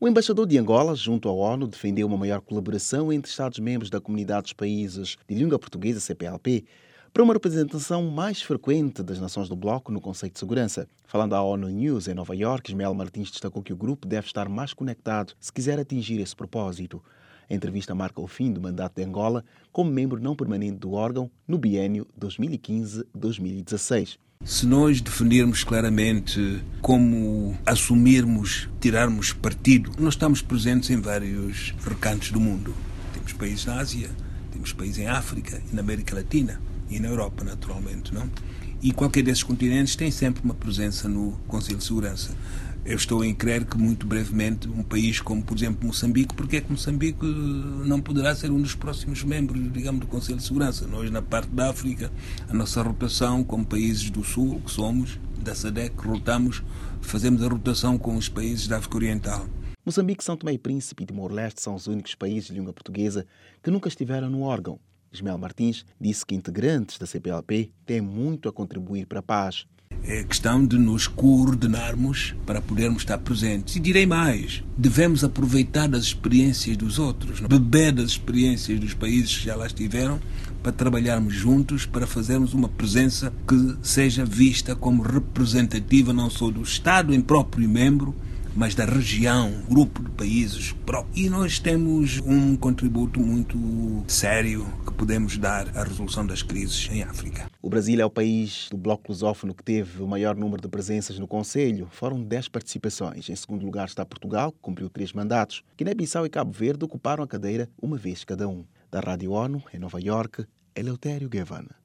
O embaixador de Angola, junto à ONU, defendeu uma maior colaboração entre Estados-membros da Comunidade dos Países de Língua Portuguesa, CPLP, para uma representação mais frequente das nações do Bloco no Conselho de Segurança. Falando à ONU News em Nova Iorque, Ismael Martins destacou que o grupo deve estar mais conectado se quiser atingir esse propósito. A entrevista marca o fim do mandato de Angola como membro não permanente do órgão no biênio 2015-2016. Se nós definirmos claramente como assumirmos, tirarmos partido, nós estamos presentes em vários recantos do mundo. Temos países na Ásia, temos países em África, na América Latina e na Europa, naturalmente, não? E qualquer desses continentes tem sempre uma presença no Conselho de Segurança. Eu estou em crer que muito brevemente um país como, por exemplo, Moçambique, porque é que Moçambique não poderá ser um dos próximos membros, digamos, do Conselho de Segurança? Nós, na parte da África, a nossa rotação como países do Sul, que somos, da SADC, fazemos a rotação com os países da África Oriental. Moçambique, São Tomé e Príncipe e Timor-Leste são os únicos países de língua portuguesa que nunca estiveram no órgão. Ismael Martins disse que integrantes da CPLP têm muito a contribuir para a paz. É questão de nos coordenarmos para podermos estar presentes. E direi mais, devemos aproveitar das experiências dos outros, beber das experiências dos países que já lá estiveram, para trabalharmos juntos, para fazermos uma presença que seja vista como representativa não só do Estado em próprio membro, mas da região, grupo de países próprios. E nós temos um contributo muito sério que podemos dar à resolução das crises em África. O Brasil é o país do bloco lusófono que teve o maior número de presenças no Conselho. Foram 10 participações. Em segundo lugar está Portugal, que cumpriu 3 mandatos. Guiné-Bissau e Cabo Verde ocuparam a cadeira uma vez cada um. Da Rádio ONU, em Nova Iorque, Eleutério Guevara.